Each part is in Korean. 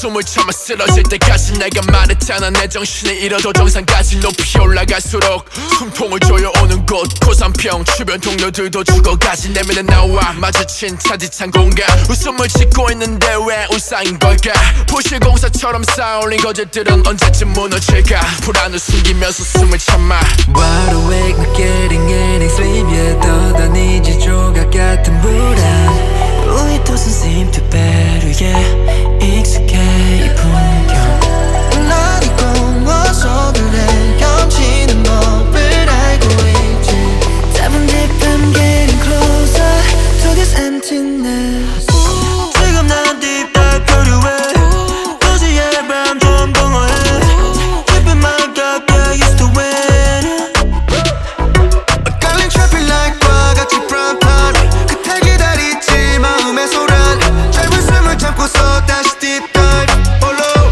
숨을 참아 쓰러질 때까지 내가 말했잖아 내 정신을 잃어도 정상까지 높이 올라갈수록 숨통을 조여오는 곳 고산평 주변 동료들도 죽어가지 내면에 나와 마주친 차디찬 공간 웃음을 짓고 있는데 왜 울상인 걸까 부실공사처럼 쌓아올린 거짓들은 언제쯤 무너질까 불안을 숨기면서 숨을 참아 Wide awake not getting any sleep yeah 떠다니지 조각 같은 불안 It doesn't seem to better yeah 익숙해 이 풍경 날이 고워서들 헤엄치는 법을 알고 있지 Diving deep I'm getting closer to this emptiness 지금 난 deep dive 표류해 도시의 밤 좀 공허해 깊은 맘 가까이 used to win 엇갈린 traffic light과 같이 prime time 끝에 기다리지 마음의 소란 짧은 숨을 참고서 다시 deep dive follow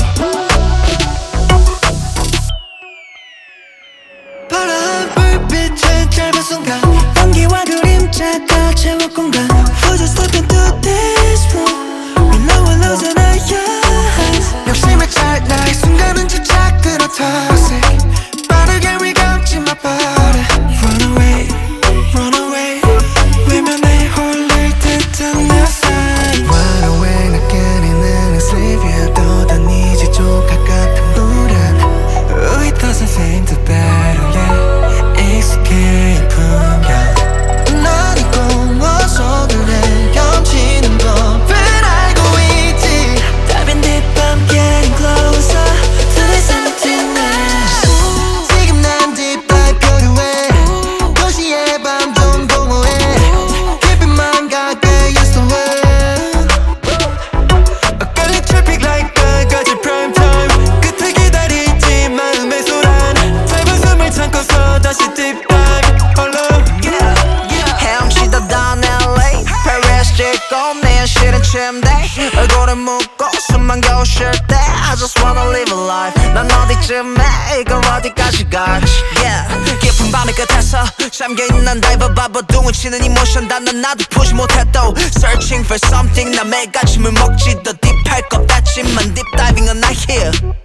파란 불빛의 짧은 순간 연기와 그림자가 채워 공간 We're just step into this room We know we're losing our eyes 욕심에 찰나 이 순간은 집착들어 toxic 빠르게 we 감지 my body Run away 외면에 홀릴 듯한 내 sign Run away 나 깨리는 sleep yeah 떠다니지 조각 같은 불안 It doesn't seem to better yeah 익숙해 이 풍경 날이 고워서들 헤엄치는 법을 알고 있지 Diving deep I'm getting closer to this emptiness 지금 난 deep dive 표류해 도시의 밤 좀 공허해 깊은 맘 가까이 used to win 엇갈린 traffic light과 같이 prime time 끝에 기다리지 마음의 소란 짧은 숨을 참고서 다시 deep dive follow 헤엄치다 down LA Paris 찍고 내 실은 침대 얼굴을 묶고 숨만 겨우 쉴 때 I just wanna live a life 난 어디쯤에 이건 어디까지 갈지 yeah. 깊은 밤의 끝에서 잠겨있는 다이버 바보 둥을 치는 이모션 단 나도 푸지 못해도 Searching for something 남의 가짐을 먹지 더 딥할 것 같지만 Deep diving은 not here